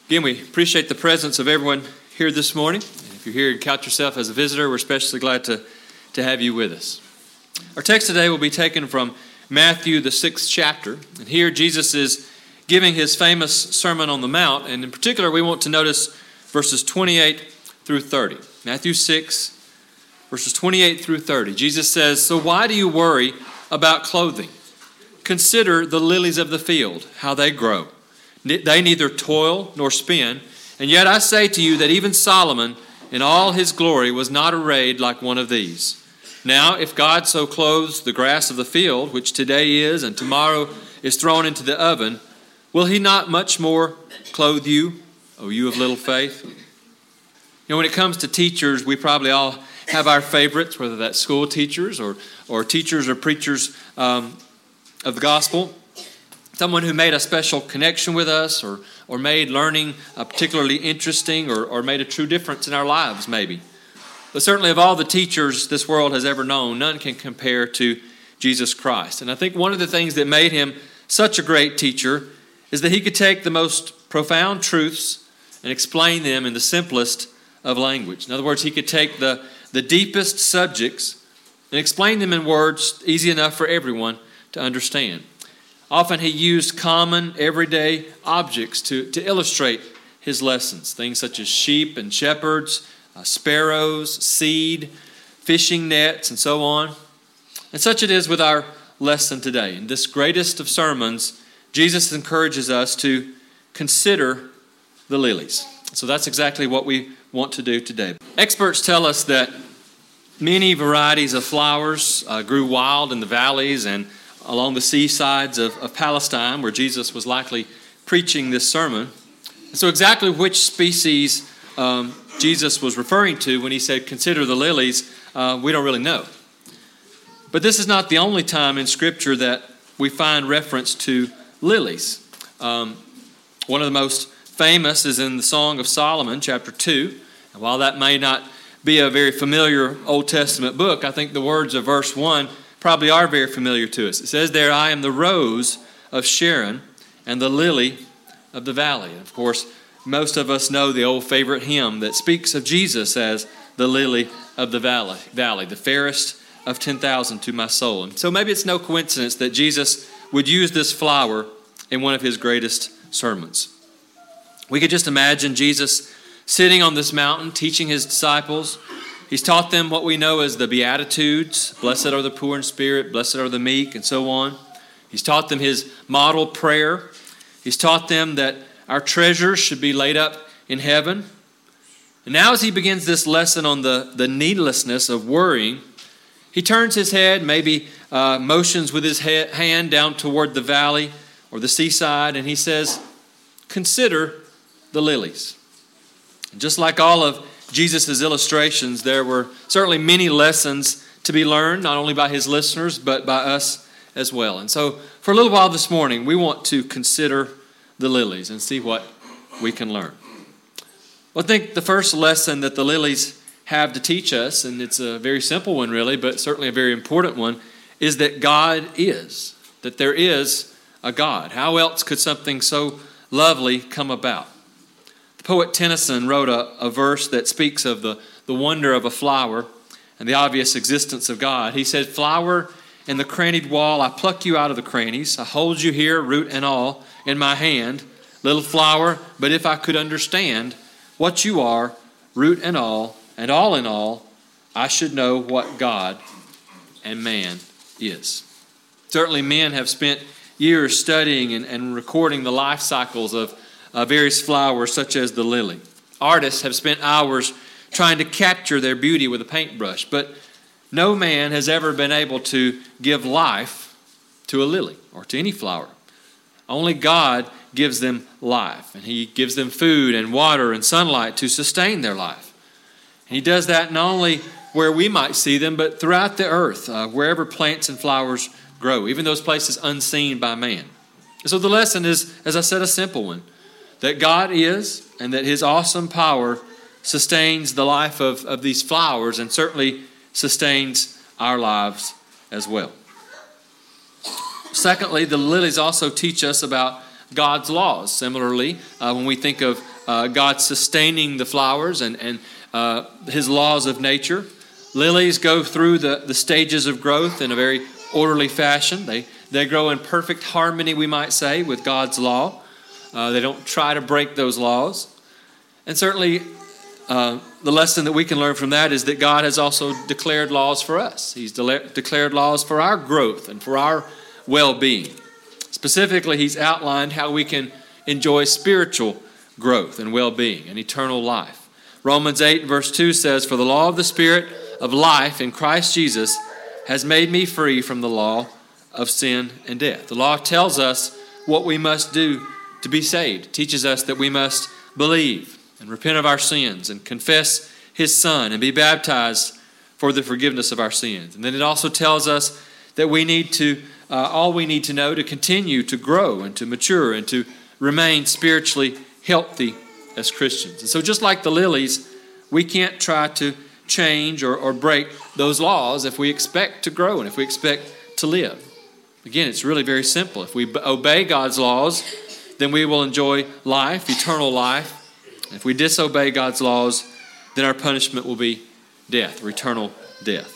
Again, we appreciate the presence of everyone here this morning. And if you're here and count yourself as a visitor, we're especially glad to have you with us. Our text today will be taken from Matthew, the 6th chapter. And here Jesus is giving his famous Sermon on the Mount. And in particular, we want to notice verses 28 through 30. Matthew 6, verses 28 through 30. Jesus says, "So why do you worry about clothing? Consider the lilies of the field, how they grow. They neither toil nor spin, and yet I say to you that even Solomon in all his glory was not arrayed like one of these. Now, if God so clothes the grass of the field, which today is and tomorrow is thrown into the oven, will he not much more clothe you, O you of little faith?" You know, when it comes to teachers, we probably all have our favorites, whether that's school teachers or teachers or preachers of the gospel. Someone who made a special connection with us or made learning particularly interesting or made a true difference in our lives, maybe. But certainly of all the teachers this world has ever known, none can compare to Jesus Christ. And I think one of the things that made him such a great teacher is that he could take the most profound truths and explain them in the simplest of language. In other words, he could take the deepest subjects and explain them in words easy enough for everyone to understand. Often he used common, everyday objects to illustrate his lessons. Things such as sheep and shepherds, sparrows, seed, fishing nets, and so on. And such it is with our lesson today. In this greatest of sermons, Jesus encourages us to consider the lilies. So that's exactly what we want to do today. Experts tell us that many varieties of flowers grew wild in the valleys and along the seasides of Palestine, where Jesus was likely preaching this sermon. So exactly which species Jesus was referring to when he said, "Consider the lilies," we don't really know. But this is not the only time in Scripture that we find reference to lilies. One of the most famous is in the Song of Solomon, chapter 2. And while that may not be a very familiar Old Testament book, I think the words of verse 1 probably are very familiar to us. It says there, "I am the rose of Sharon and the lily of the valley." And of course, most of us know the old favorite hymn that speaks of Jesus as the lily of the valley, the fairest of 10,000 to my soul. And so maybe it's no coincidence that Jesus would use this flower in one of his greatest sermons. We could just imagine Jesus sitting on this mountain teaching his disciples. He's taught them what we know as the Beatitudes. Blessed are the poor in spirit, blessed are the meek, and so on. He's taught them his model prayer. He's taught them that our treasures should be laid up in heaven. And now as he begins this lesson on the needlessness of worrying, he turns his head, maybe motions with his hand down toward the valley or the seaside, and he says, "Consider the lilies." And just like all of Jesus' illustrations, there were certainly many lessons to be learned, not only by his listeners, but by us as well. And so for a little while this morning, we want to consider the lilies and see what we can learn. Well, I think the first lesson that the lilies have to teach us, and it's a very simple one really, but certainly a very important one, is that God is, that there is a God. How else could something so lovely come about? The poet Tennyson wrote a verse that speaks of the wonder of a flower and the obvious existence of God. He said, "Flower in the crannied wall, I pluck you out of the crannies. I hold you here, root and all, in my hand. Little flower, but if I could understand what you are, root and all in all, I should know what God and man is." Certainly men have spent years studying and recording the life cycles of various flowers such as the lily. Artists have spent hours trying to capture their beauty with a paintbrush, but no man has ever been able to give life to a lily or to any flower. Only God gives them life, and he gives them food and water and sunlight to sustain their life. And he does that not only where we might see them, but throughout the earth, wherever plants and flowers grow, even those places unseen by man. So the lesson is, as I said, a simple one, that God is and that his awesome power sustains the life of these flowers and certainly sustains our lives as well. Secondly, the lilies also teach us about God's laws. Similarly, when we think of God sustaining the flowers and his laws of nature, lilies go through the stages of growth in a very orderly fashion. They grow in perfect harmony, we might say, with God's law. They don't try to break those laws. And certainly, the lesson that we can learn from that is that God has also declared laws for us. He's declared laws for our growth and for our well-being. Specifically, He's outlined how we can enjoy spiritual growth and well-being and eternal life. Romans 8 verse 2 says, "For the law of the Spirit of life in Christ Jesus has made me free from the law of sin and death." The law tells us what we must do to be saved. It teaches us that we must believe and repent of our sins and confess His Son and be baptized for the forgiveness of our sins. And then it also tells us that we need to, all we need to know to continue to grow and to mature and to remain spiritually healthy as Christians. And so just like the lilies, we can't try to change or break those laws if we expect to grow and if we expect to live. Again, it's really very simple. If we obey God's laws, then we will enjoy life, eternal life. If we disobey God's laws, then our punishment will be death, or eternal death.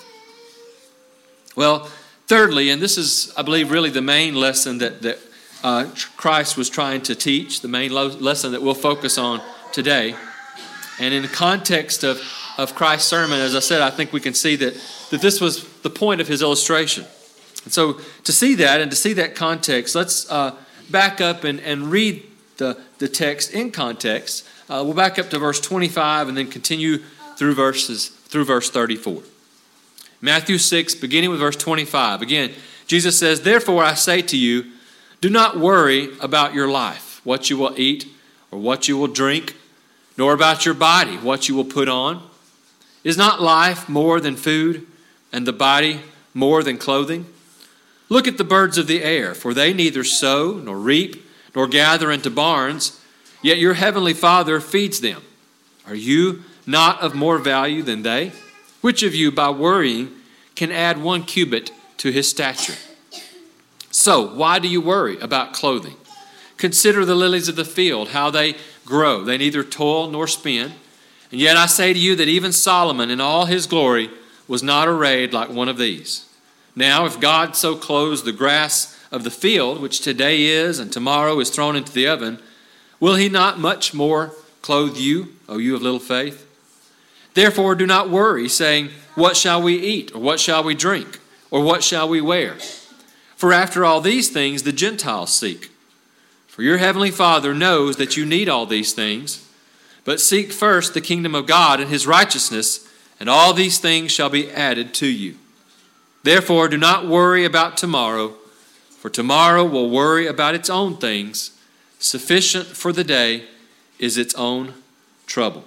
Well, thirdly, and this is, I believe, really the main lesson that Christ was trying to teach, the main lesson that we'll focus on today. And in the context of Christ's sermon, as I said, I think we can see that this was the point of his illustration. And so to see that and to see that context, let's back up and read the text in context. We'll back up to verse 25 and then continue through verse 34. Matthew 6, beginning with verse 25. Again, Jesus says, "Therefore I say to you, do not worry about your life, what you will eat or what you will drink, nor about your body, what you will put on. Is not life more than food, and the body more than clothing? Look at the birds of the air, for they neither sow nor reap nor gather into barns, yet your heavenly Father feeds them. Are you not of more value than they? Which of you, by worrying, can add 1 cubit to his stature? So, why do you worry about clothing? Consider the lilies of the field, how they grow. They neither toil nor spin. And yet I say to you that even Solomon in all his glory was not arrayed like one of these. Now, if God so clothes the grass of the field, which today is and tomorrow is thrown into the oven, will he not much more clothe you, O you of little faith? Therefore do not worry, saying, what shall we eat, or what shall we drink, or what shall we wear? For after all these things the Gentiles seek. For your heavenly Father knows that you need all these things. But seek first the kingdom of God and his righteousness, and all these things shall be added to you. Therefore do not worry about tomorrow, for tomorrow will worry about its own things. Sufficient for the day is its own trouble."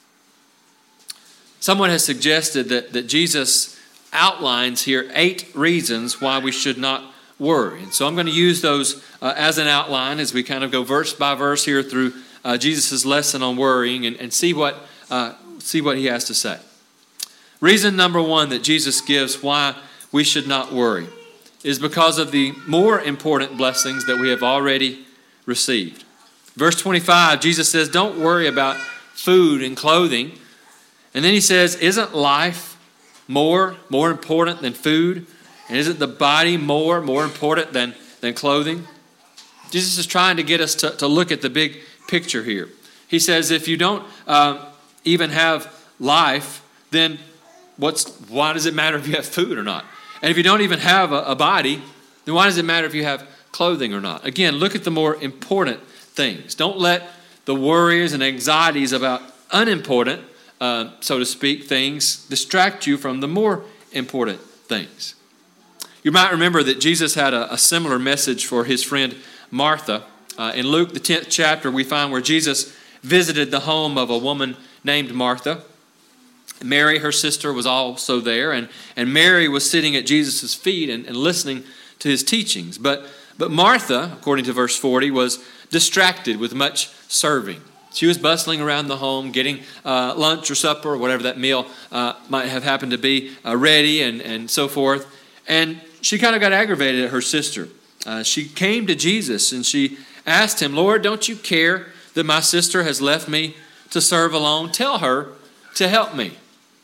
Someone has suggested that Jesus outlines here 8 reasons why we should not worry. And so I'm going to use those as an outline as we kind of go verse by verse here through Jesus' lesson on worrying and see what he has to say. Reason number 1 that Jesus gives why we should not worry is because of the more important blessings that we have already received. Verse 25, Jesus says, don't worry about food and clothing. And then he says, isn't life more important than food? And isn't the body more important than clothing? Jesus is trying to get us to look at the big picture here. He says, if you don't even have life, then why does it matter if you have food or not? And if you don't even have a body, then why does it matter if you have clothing or not? Again, look at the more important things. Don't let the worries and anxieties about unimportant, so to speak, things distract you from the more important things. You might remember that Jesus had a similar message for his friend Martha. In Luke, the 10th chapter, we find where Jesus visited the home of a woman named Martha. Mary, her sister, was also there, and Mary was sitting at Jesus' feet and listening to his teachings. But Martha, according to verse 40, was distracted with much serving. She was bustling around the home, getting lunch or supper or whatever that meal might have happened to be ready and so forth. And she kind of got aggravated at her sister. She came to Jesus and she asked him, "Lord, don't you care that my sister has left me to serve alone? Tell her to help me."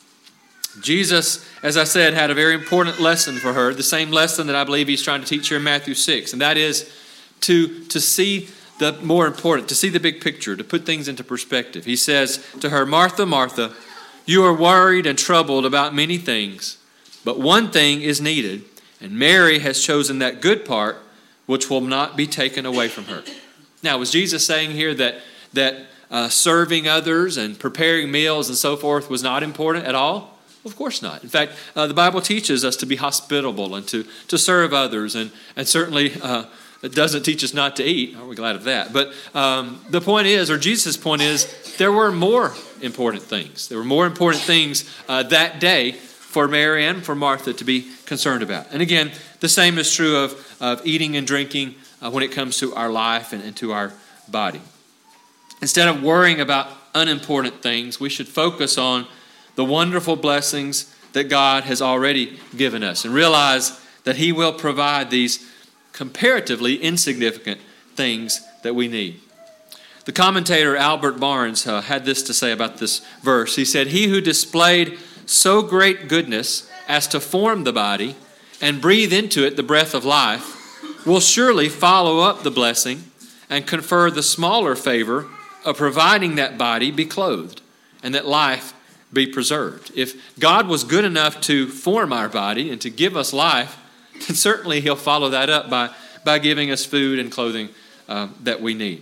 Jesus, as I said, had a very important lesson for her, the same lesson that I believe he's trying to teach here in Matthew 6, and that is to see the more important, to see the big picture, to put things into perspective. He says to her, "Martha, Martha, you are worried and troubled about many things, but one thing is needed, and Mary has chosen that good part which will not be taken away from her." Now, was Jesus saying here that serving others and preparing meals and so forth was not important at all? Of course not. In fact, the Bible teaches us to be hospitable and to serve others, and certainly it doesn't teach us not to eat. Aren't we glad of that? But the point is, or Jesus' point is, there were more important things. There were more important things that day for Mary and for Martha to be concerned about. And again, the same is true of eating and drinking when it comes to our life and to our body. Instead of worrying about unimportant things, we should focus on the wonderful blessings that God has already given us and realize that he will provide these comparatively insignificant things that we need. The commentator Albert Barnes had this to say about this verse. He said, "He who displayed so great goodness as to form the body and breathe into it the breath of life will surely follow up the blessing and confer the smaller favor of providing that body be clothed and that life be preserved." If God was good enough to form our body and to give us life, then certainly he'll follow that up by giving us food and clothing that we need.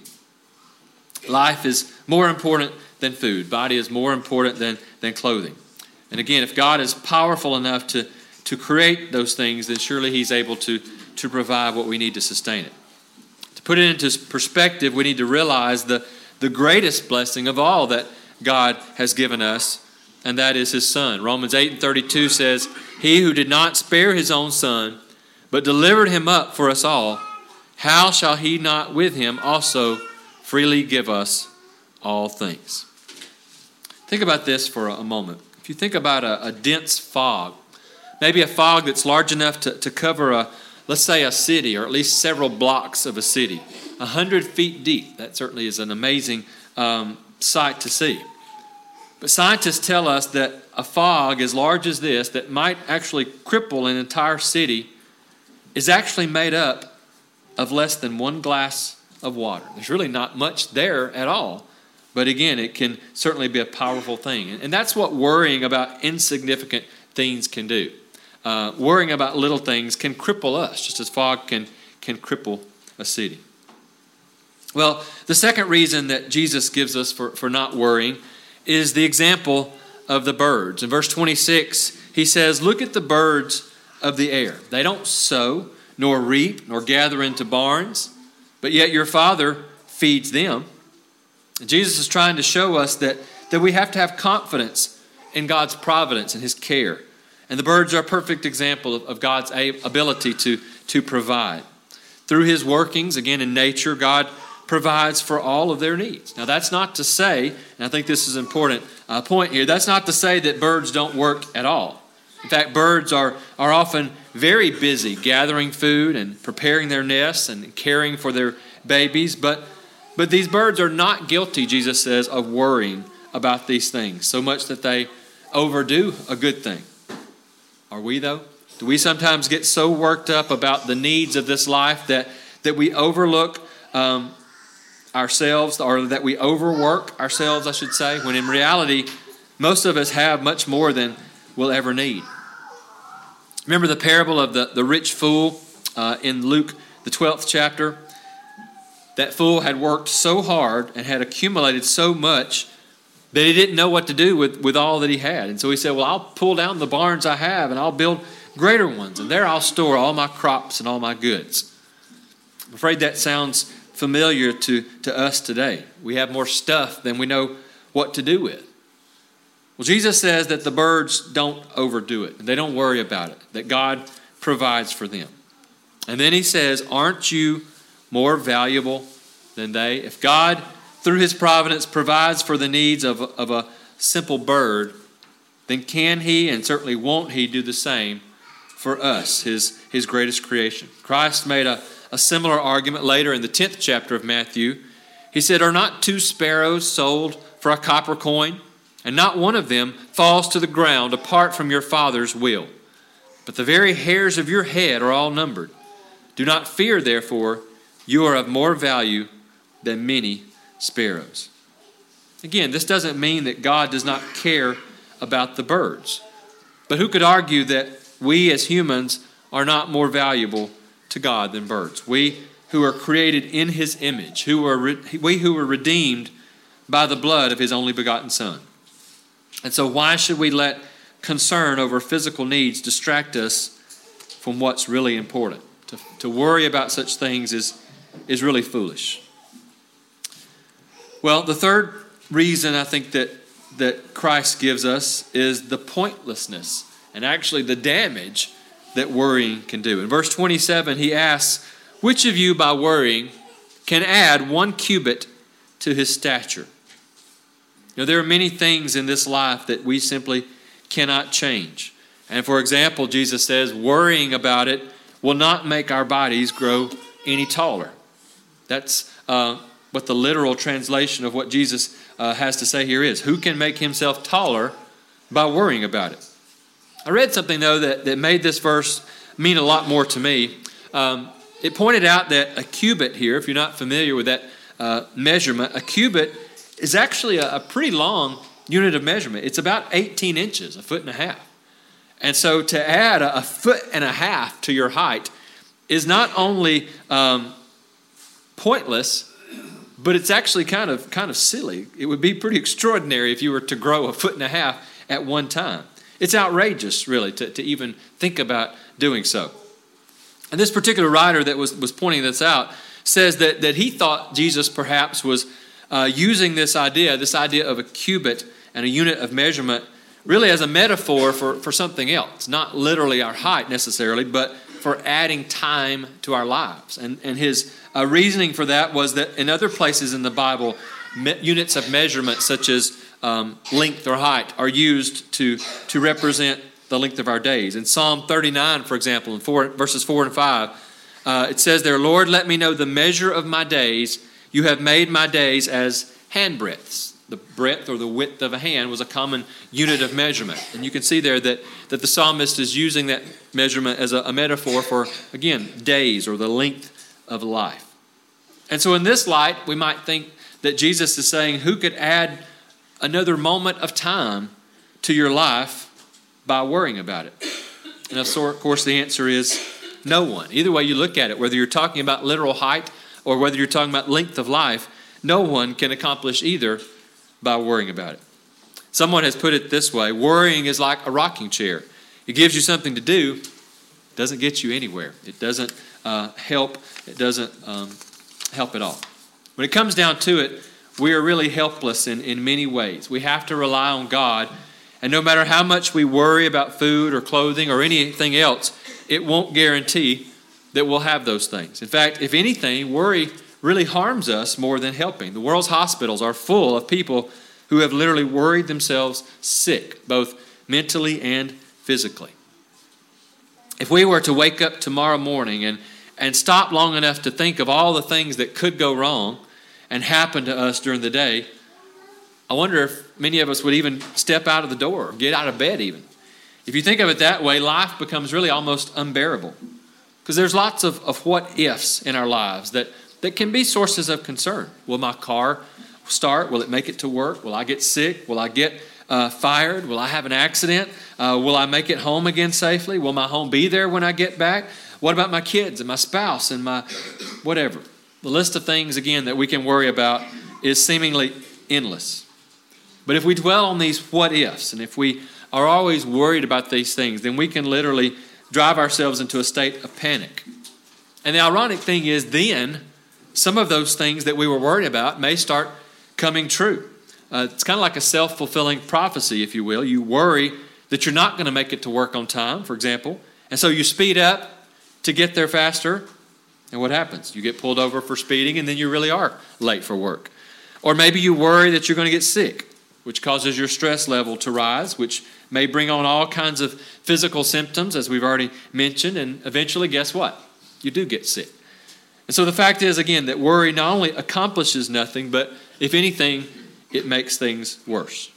Life is more important than food. Body is more important than clothing. And again, if God is powerful enough to create those things, then surely he's able to provide what we need to sustain it. To put it into perspective, we need to realize the greatest blessing of all that God has given us, and that is his Son. Romans 8:32 says, "He who did not spare his own Son, but delivered him up for us all, how shall he not with him also freely give us all things?" Think about this for a moment. If you think about a dense fog, maybe a fog that's large enough to cover let's say a city, or at least several blocks of a city, 100 feet deep. That certainly is an amazing sight to see. But scientists tell us that a fog as large as this, that might actually cripple an entire city, is actually made up of less than one glass of water. There's really not much there at all. But again, it can certainly be a powerful thing. And that's what worrying about insignificant things can do. Worrying about little things can cripple us, just as fog can cripple a city. Well, the second reason that Jesus gives us for not worrying is the example of the birds. In verse 26, he says, "Look at the birds of the air. They don't sow, nor reap, nor gather into barns, but yet your Father feeds them." And Jesus is trying to show us that we have to have confidence in God's providence and his care. And the birds are a perfect example of God's ability to provide. Through his workings, again in nature, God provides for all of their needs. Now that's not to say, and I think this is an important point here, that's not to say that birds don't work at all. In fact, birds are often very busy gathering food and preparing their nests and caring for their babies. But these birds are not guilty, Jesus says, of worrying about these things so much that they overdo a good thing. Are we, though? Do we sometimes get so worked up about the needs of this life that we overlook ourselves, or that we overwork ourselves, I should say, when in reality, most of us have much more than we'll ever need? Remember the parable of the rich fool in Luke, the 12th chapter? That fool had worked so hard and had accumulated so much that he didn't know what to do with all that he had. And so he said, well, I'll pull down the barns I have and I'll build greater ones. And there I'll store all my crops and all my goods. I'm afraid that sounds familiar to us today. We have more stuff than we know what to do with. Well, Jesus says that the birds don't overdo it. And they don't worry about it. That God provides for them. And then he says, aren't you more valuable than they? If God, through his providence, provides for the needs of a simple bird, then can he, and certainly won't he, do the same for us, his greatest creation? Christ made a a similar argument later in the 10th chapter of Matthew. He said, "Are not 2 sparrows sold for a copper coin? And not one of them falls to the ground apart from your Father's will. But the very hairs of your head are all numbered. Do not fear, therefore, you are of more value than many sparrows." Again, this doesn't mean that God does not care about the birds. But who could argue that we as humans are not more valuable to God than birds? We who are created in His image, we who were redeemed by the blood of His only begotten Son. And so why should we let concern over physical needs distract us from what's really important? To worry about such things is really foolish. Well, the third reason I think that Christ gives us is the pointlessness and actually the damage that worrying can do. In verse 27, he asks, "Which of you by worrying can add 1 cubit to his stature?" You know, there are many things in this life that we simply cannot change. And for example, Jesus says, worrying about it will not make our bodies grow any taller. That's what the literal translation of what Jesus has to say here is. Who can make himself taller by worrying about it? I read something, though, that made this verse mean a lot more to me. It pointed out that a cubit here, if you're not familiar with that measurement, a cubit is actually a pretty long unit of measurement. It's about 18 inches, 1.5 feet. And so to add a 1.5 feet to your height is not only pointless, but it's actually kind of silly. It would be pretty extraordinary if you were to grow 1.5 feet at one time. It's outrageous, really, to even think about doing so. And this particular writer that was pointing this out says that he thought Jesus perhaps was using this idea of a cubit and a unit of measurement really as a metaphor for something else, not literally our height necessarily, but for adding time to our lives. And his reasoning for that was that in other places in the Bible, units of measurement such as length or height are used to represent the length of our days. In Psalm 39, for example, in verses 4 and 5, it says there, "Lord, let me know the measure of my days. You have made my days as handbreadths." The breadth or the width of a hand was a common unit of measurement. And you can see there that the psalmist is using that measurement as a metaphor for, again, days or the length of life. And so in this light, we might think that Jesus is saying, who could add another moment of time to your life by worrying about it? And of course, the answer is no one. Either way you look at it, whether you're talking about literal height or whether you're talking about length of life, no one can accomplish either by worrying about it. Someone has put it this way: worrying is like a rocking chair. It gives you something to do, doesn't get you anywhere. It doesn't help. It doesn't help at all. When it comes down to it, we are really helpless in many ways. We have to rely on God, and no matter how much we worry about food or clothing or anything else, it won't guarantee that we'll have those things. In fact, if anything, worry really harms us more than helping. The world's hospitals are full of people who have literally worried themselves sick, both mentally and physically. If we were to wake up tomorrow morning and stop long enough to think of all the things that could go wrong and happen to us during the day, I wonder if many of us would even step out of the door, or get out of bed even. If you think of it that way, life becomes really almost unbearable. Because there's lots of what ifs in our lives that can be sources of concern. Will my car start? Will it make it to work? Will I get sick? Will I get fired? Will I have an accident? Will I make it home again safely? Will my home be there when I get back? What about my kids and my spouse and my whatever? The list of things, again, that we can worry about is seemingly endless. But if we dwell on these what ifs, and if we are always worried about these things, then we can literally drive ourselves into a state of panic. And the ironic thing is then some of those things that we were worried about may start coming true. It's kind of like a self-fulfilling prophecy, if you will. You worry that you're not going to make it to work on time, for example, and so you speed up to get there faster, and what happens? You get pulled over for speeding, and then you really are late for work. Or maybe you worry that you're going to get sick, which causes your stress level to rise, which may bring on all kinds of physical symptoms, as we've already mentioned, and eventually, guess what? You do get sick. And so the fact is, again, that worry not only accomplishes nothing, but if anything, it makes things worse.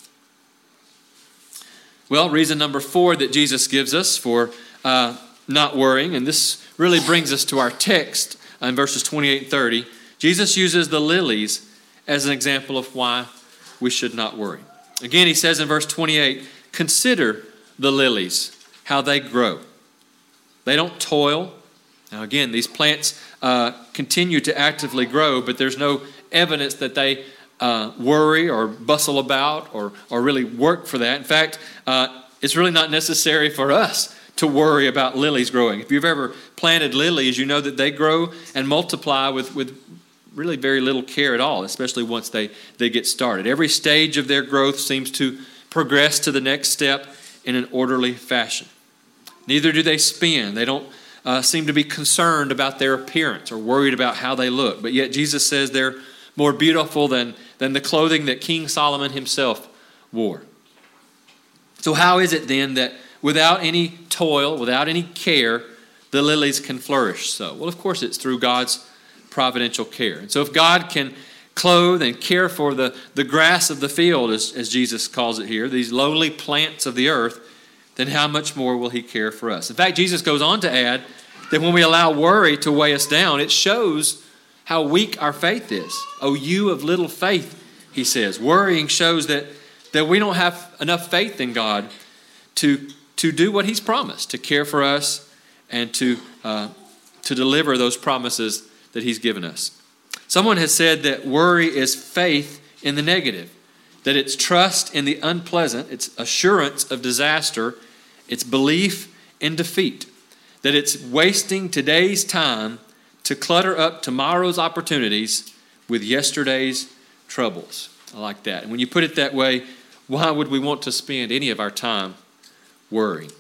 Well, reason number 4 that Jesus gives us for not worrying, and this really brings us to our text in verses 28 and 30. Jesus uses the lilies as an example of why we should not worry. Again, he says in verse 28, "Consider the lilies, how they grow. They don't toil." Now again, these plants continue to actively grow, but there's no evidence that they worry or bustle about or really work for that. In fact, it's really not necessary for us to worry about lilies growing. If you've ever planted lilies, you know that they grow and multiply with really very little care at all, especially once they get started. Every stage of their growth seems to progress to the next step in an orderly fashion. Neither do they spin. They don't seem to be concerned about their appearance or worried about how they look. But yet Jesus says they're more beautiful than the clothing that King Solomon himself wore. So how is it then that without any toil, without any care, the lilies can flourish so? Well, of course, it's through God's providential care. And so if God can clothe and care for the grass of the field, as Jesus calls it here, these lowly plants of the earth, then how much more will he care for us? In fact, Jesus goes on to add that when we allow worry to weigh us down, it shows how weak our faith is. "O you of little faith," he says. Worrying shows that we don't have enough faith in God to do what he's promised, to care for us and to deliver those promises that he's given us. Someone has said that worry is faith in the negative, that it's trust in the unpleasant, it's assurance of disaster, it's belief in defeat, that it's wasting today's time to clutter up tomorrow's opportunities with yesterday's troubles. I like that. And when you put it that way, why would we want to spend any of our time worrying?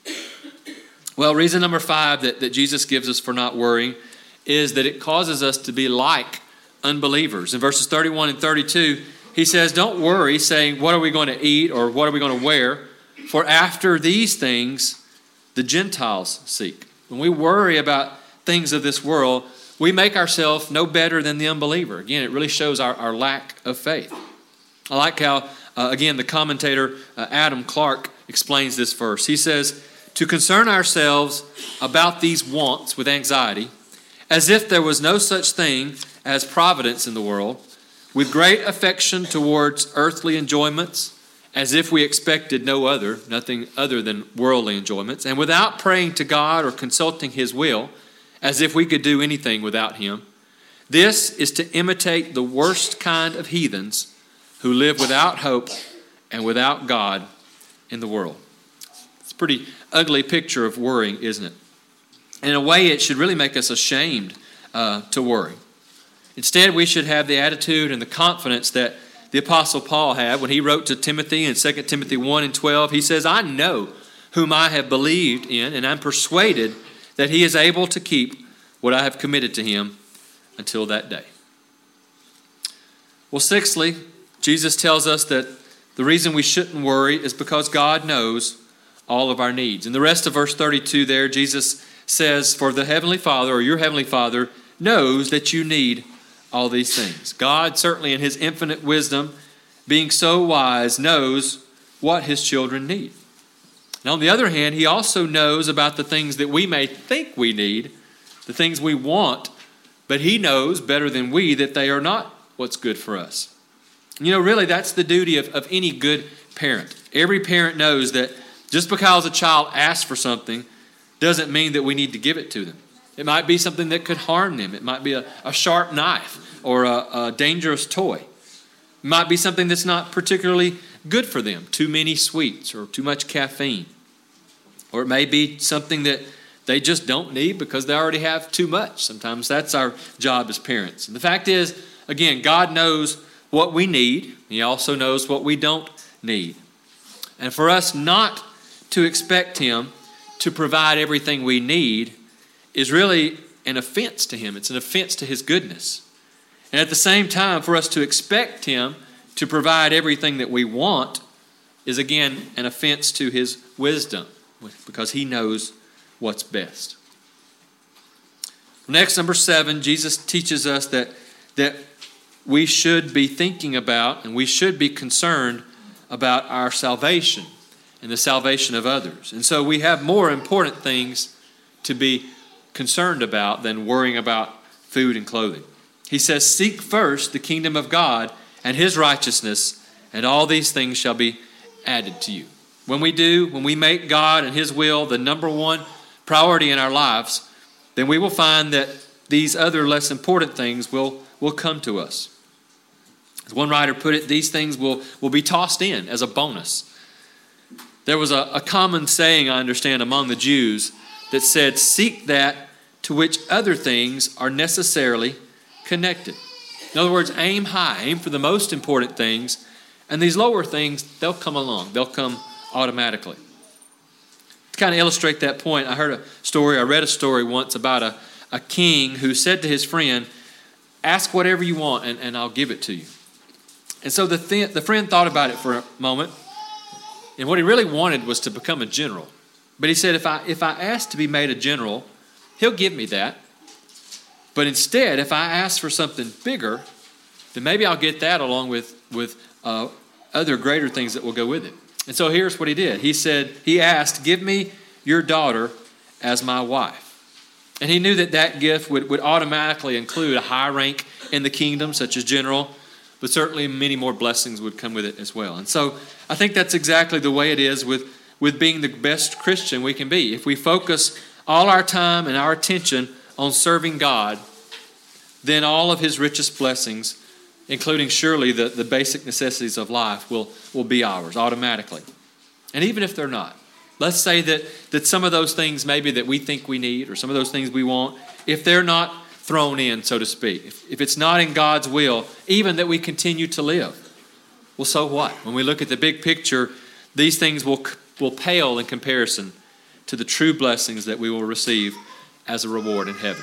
Well, reason number 5 that Jesus gives us for not worrying is that it causes us to be like unbelievers. In verses 31 and 32, he says, "Don't worry, saying, 'What are we going to eat?' or 'What are we going to wear?' For after these things the Gentiles seek." When we worry about things of this world, we make ourselves no better than the unbeliever. Again, it really shows our lack of faith. I like how, again, the commentator Adam Clark explains this verse. He says, "To concern ourselves about these wants with anxiety, as if there was no such thing as providence in the world, with great affection towards earthly enjoyments, as if we expected nothing other than worldly enjoyments, and without praying to God or consulting his will, as if we could do anything without him. This is to imitate the worst kind of heathens who live without hope and without God in the world." It's a pretty ugly picture of worrying, isn't it? And in a way, it should really make us ashamed to worry. Instead, we should have the attitude and the confidence that the Apostle Paul had when he wrote to Timothy in 2 Timothy 1 and 12. He says, "I know whom I have believed in, and I'm persuaded that he is able to keep what I have committed to him until that day." Well, sixthly, Jesus tells us that the reason we shouldn't worry is because God knows all of our needs. In the rest of verse 32 there, Jesus says, "For the Heavenly Father," or your Heavenly Father, "knows that you need all these things." God, certainly in his infinite wisdom, being so wise, knows what his children need. And on the other hand, he also knows about the things that we may think we need, the things we want, but he knows better than we that they are not what's good for us. You know, really, that's the duty of any good parent. Every parent knows that just because a child asks for something doesn't mean that we need to give it to them. It might be something that could harm them. It might be a sharp knife or a dangerous toy. It might be something that's not particularly good for them, too many sweets or too much caffeine. Or it may be something that they just don't need because they already have too much. Sometimes that's our job as parents. And the fact is, again, God knows what we need. He also knows what we don't need. And for us not to expect him to provide everything we need is really an offense to him. It's an offense to his goodness. And at the same time, for us to expect him to provide everything that we want is again an offense to his wisdom, because he knows what's best. Next, number 7, Jesus teaches us that we should be thinking about and we should be concerned about our salvation and the salvation of others. And so we have more important things to be concerned about than worrying about food and clothing. He says, seek first the kingdom of God and his righteousness, and all these things shall be added to you. When we make God and his will the number one priority in our lives, then we will find that these other less important things will come to us. As one writer put it, these things will be tossed in as a bonus. There was a common saying, I understand, among the Jews that said, seek that to which other things are necessarily connected. In other words, aim high, aim for the most important things, and these lower things, they'll come along. They'll come automatically. To kind of illustrate that point, I read a story once about a king who said to his friend, ask whatever you want and I'll give it to you. And so the friend thought about it for a moment, and what he really wanted was to become a general. But he said, if I ask to be made a general, he'll give me that. But instead, if I ask for something bigger, then maybe I'll get that along with other greater things that will go with it. And so here's what he did. He asked, give me your daughter as my wife. And he knew that gift would automatically include a high rank in the kingdom, such as general, but certainly many more blessings would come with it as well. And so I think that's exactly the way it is with being the best Christian we can be. If we focus all our time and our attention on serving God, then all of his richest blessings, including surely the basic necessities of life, will be ours automatically. And even if they're not, let's say that some of those things maybe that we think we need or some of those things we want, if they're not thrown in, so to speak, if it's not in God's will, even that we continue to live, well, so what? When we look at the big picture, these things will pale in comparison to the true blessings that we will receive as a reward in heaven.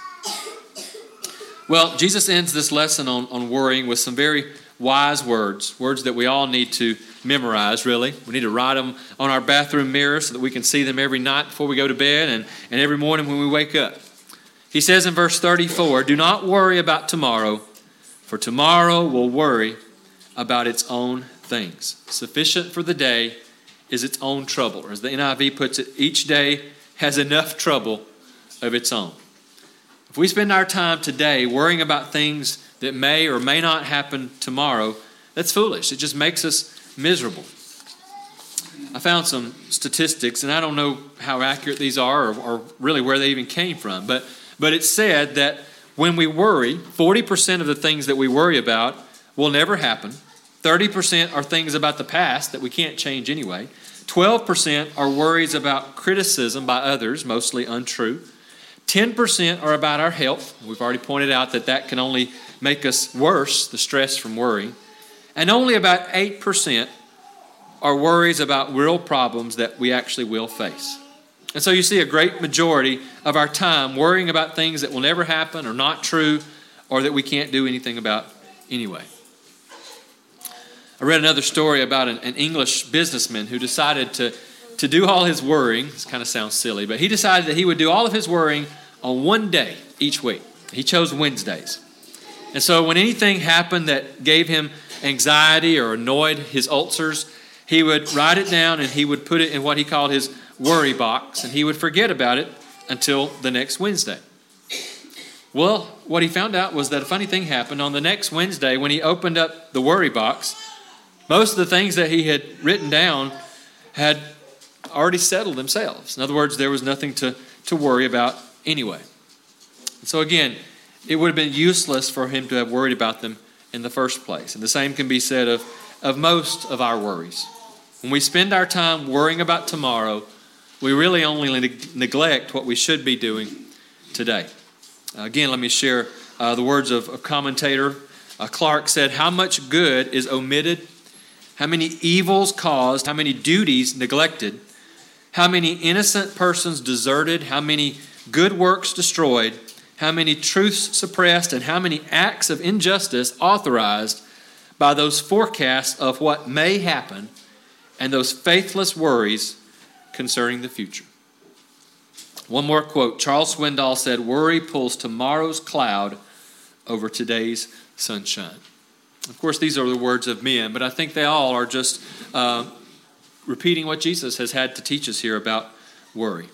Well, Jesus ends this lesson on worrying with some very wise words that we all need to memorize, really. We need to write them on our bathroom mirror so that we can see them every night before we go to bed and every morning when we wake up. He says in verse 34, do not worry about tomorrow, for tomorrow will worry about its own things. Sufficient for the day is its own trouble. Or as the NIV puts it, each day has enough trouble of its own. If we spend our time today worrying about things that may or may not happen tomorrow, that's foolish. It just makes us miserable. I found some statistics, and I don't know how accurate these are or really where they even came from, but it said that when we worry, 40% of the things that we worry about will never happen. 30% are things about the past that we can't change anyway. 12% are worries about criticism by others, mostly untrue. 10% are about our health. We've already pointed out that can only make us worse, the stress from worrying. And only about 8% are worries about real problems that we actually will face. And so you see a great majority of our time worrying about things that will never happen or not true or that we can't do anything about anyway. I read another story about an English businessman who decided to do all his worrying. This kind of sounds silly, but he decided that he would do all of his worrying on one day each week. He chose Wednesdays. And so when anything happened that gave him anxiety or annoyed his ulcers, he would write it down and he would put it in what he called his worry box, and he would forget about it until the next Wednesday. Well, what he found out was that a funny thing happened. On the next Wednesday, when he opened up the worry box, most of the things that he had written down had already settled themselves. In other words, there was nothing to worry about anyway. So again, it would have been useless for him to have worried about them in the first place. And the same can be said of most of our worries. When we spend our time worrying about tomorrow, we really only neglect what we should be doing today. Again, let me share the words of a commentator. Clark said, how much good is omitted, how many evils caused, how many duties neglected, how many innocent persons deserted, how many good works destroyed, how many truths suppressed, and how many acts of injustice authorized by those forecasts of what may happen and those faithless worries concerning the future. One more quote. Charles Swindoll said, "Worry pulls tomorrow's cloud over today's sunshine." Of course, these are the words of men, but I think they all are just repeating what Jesus has had to teach us here about worry.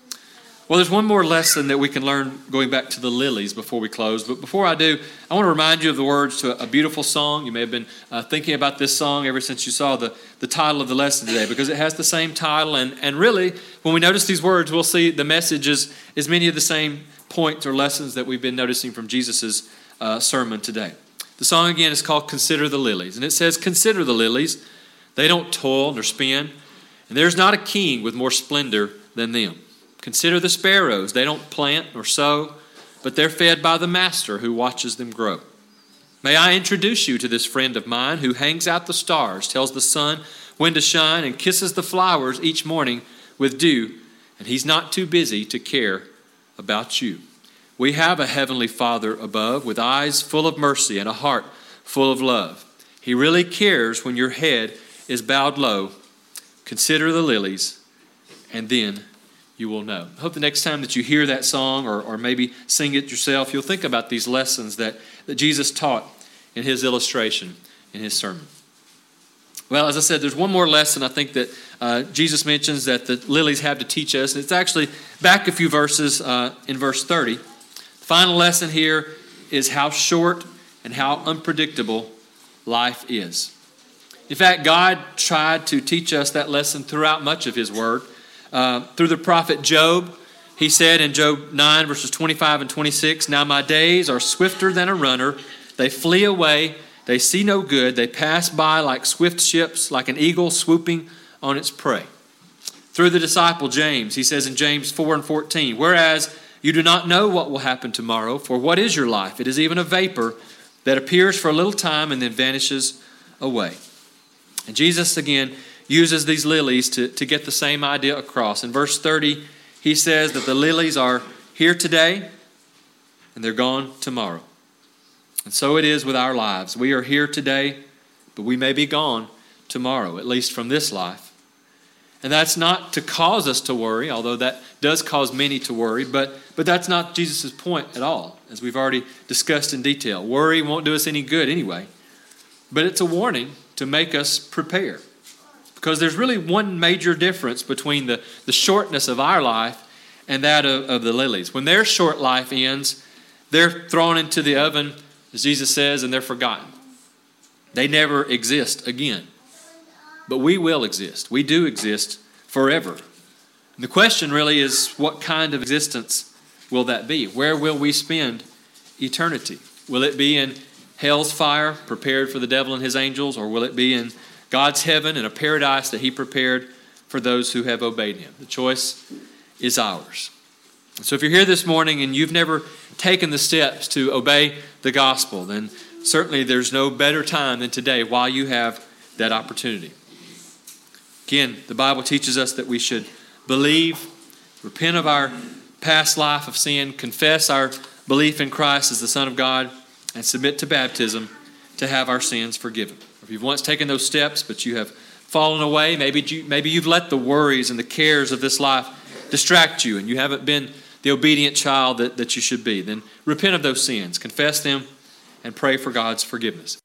Well, there's one more lesson that we can learn going back to the lilies before we close. But before I do, I want to remind you of the words to a beautiful song. You may have been thinking about this song ever since you saw the title of the lesson today, because it has the same title. And really, when we notice these words, we'll see the message is many of the same points or lessons that we've been noticing from Jesus' sermon today. The song again is called "Consider the Lilies." And it says, "Consider the lilies. They don't toil nor spin, and there's not a king with more splendor than them. Consider the sparrows. They don't plant nor sow, but they're fed by the Master who watches them grow. May I introduce you to this friend of mine who hangs out the stars, tells the sun when to shine, and kisses the flowers each morning with dew, and he's not too busy to care about you. We have a heavenly Father above with eyes full of mercy and a heart full of love. He really cares when your head is bowed low. Consider the lilies, and then you will know." I hope the next time that you hear that song or maybe sing it yourself, you'll think about these lessons that Jesus taught in his illustration, in his sermon. Well, as I said, there's one more lesson I think that Jesus mentions that the lilies have to teach us. And it's actually back a few verses in verse 30. The final lesson here is how short and how unpredictable life is. In fact, God tried to teach us that lesson throughout much of his word. Through the prophet Job, he said in Job 9, verses 25 and 26, "Now my days are swifter than a runner. They flee away. They see no good. They pass by like swift ships, like an eagle swooping on its prey." Through the disciple James, he says in James 4 and 14, "Whereas you do not know what will happen tomorrow, for what is your life? It is even a vapor that appears for a little time and then vanishes away." And Jesus, again, uses these lilies to get the same idea across. In verse 30, he says that the lilies are here today and they're gone tomorrow. And so it is with our lives. We are here today, but we may be gone tomorrow, at least from this life. And that's not to cause us to worry, although that does cause many to worry, but that's not Jesus' point at all, as we've already discussed in detail. Worry won't do us any good anyway, but it's a warning to make us prepare. Because there's really one major difference between the shortness of our life and that of the lilies. When their short life ends, they're thrown into the oven, as Jesus says, and they're forgotten. They never exist again. But we will exist. We do exist forever. And the question really is, what kind of existence will that be? Where will we spend eternity? Will it be in hell's fire, prepared for the devil and his angels, or will it be in God's heaven and a paradise that he prepared for those who have obeyed him? The choice is ours. So if you're here this morning and you've never taken the steps to obey the gospel, then certainly there's no better time than today while you have that opportunity. Again, the Bible teaches us that we should believe, repent of our past life of sin, confess our belief in Christ as the Son of God, and submit to baptism to have our sins forgiven. If you've once taken those steps, but you have fallen away, maybe you've let the worries and the cares of this life distract you, and you haven't been the obedient child that you should be, then repent of those sins, confess them, and pray for God's forgiveness.